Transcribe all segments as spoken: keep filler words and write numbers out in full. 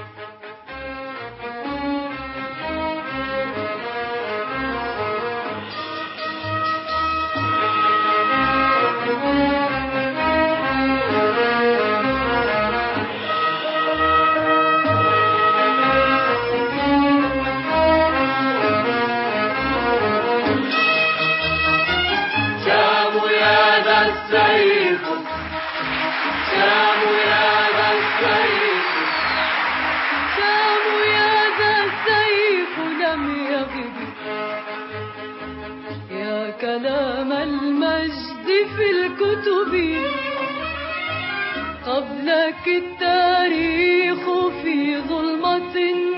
كلام المجد في الكتب، قبلك التاريخ في ظلمة،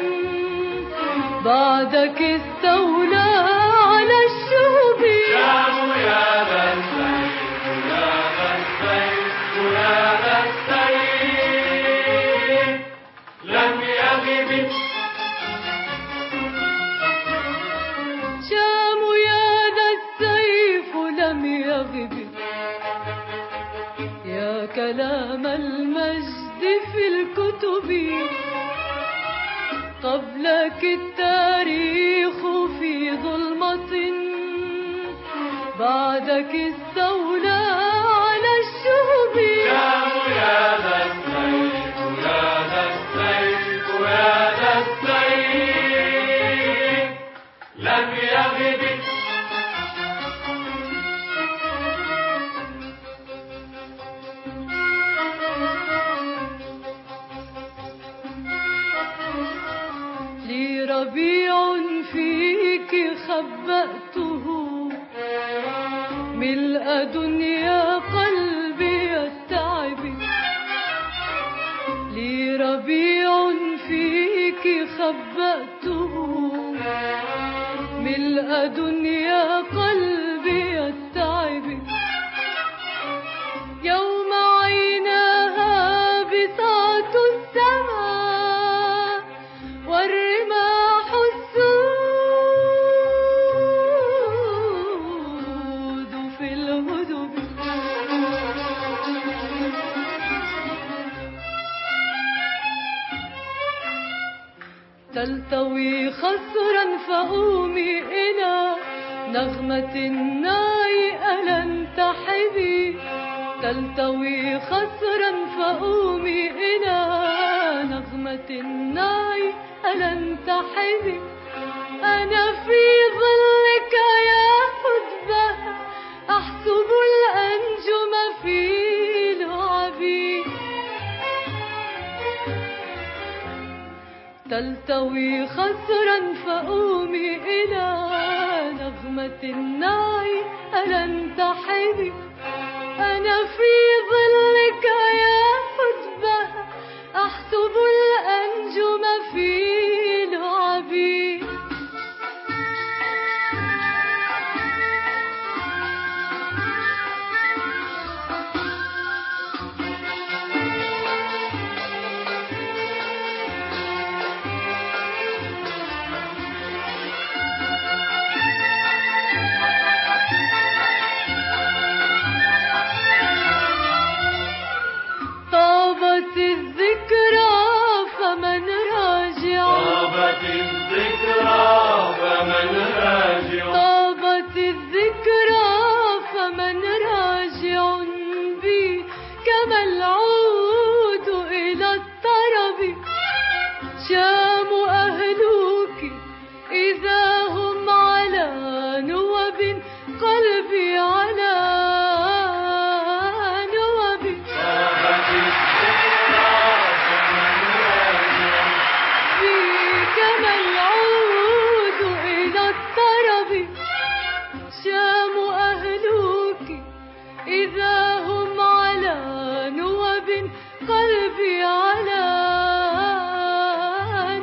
بعدك استولى على الشهب. شام يا ذا السيف يا ذا السيف يا ذا السيف لم يغب. شام يا ذا السيف لم يغب، يا كلام المجد في الكتب، قبلك التاريخ في ظلمة، بعدك استولى على الشهب. شام يا ذا السيف يا ذا السيف يا ذا السيف لم يغب. لي ربيع فيك خبأته، ملء دنيا قلبي يستعب. لي ربيع فيك خبأته، ملء دنيا قلبي يستعب. يوم عيناها بساط السماء والرماح السود في الهدب. تلتوي خسرا فأومي إلى نغمة الناي ألا انتحبي. تلتوي خسرا فأومي إلى نغمة الناي ألا انتحبي. أنا في ظلك يا حدبة أحسب الأنجم في لعبي. تلتوي خسرا فأومي إلى نغمة الناي ألا انتحبي. أنا في ظلك يا حدبة أحسب الأنجم في لعبي. طابت الذكرى فمن راجع. طابت الذكرى فمن راجع. طابت الذكرى فمن راجع بي كما العود إلى الطرب. شام أهلوك إذا هم على نوب، قلبي على إذا هم على نوب، قلبي على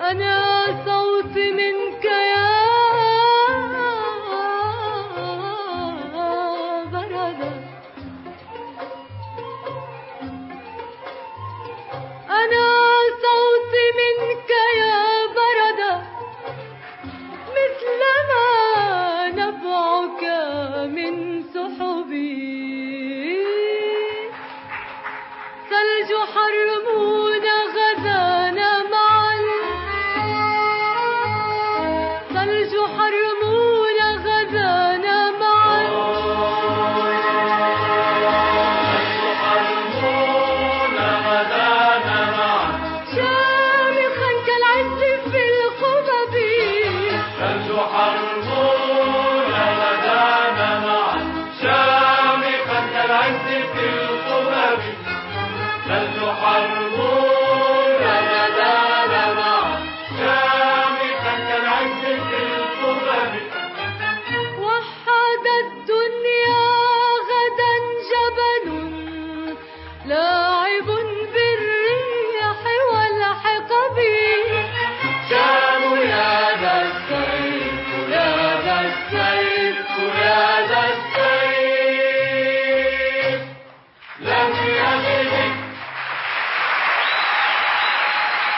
أنا صوتي منك يا بردة، أنا صوتي منك يا بردة، مثلما نبعك من سحبي. ثلج حرمون غدانا معا، ثلج حرمون غدانا معا، ثلج حرمون غدانا معا، شامخا كالعز في الخبب. ثلج حرمون غدانا معا، شامخا كالعز في الخبب. ثلج حرمون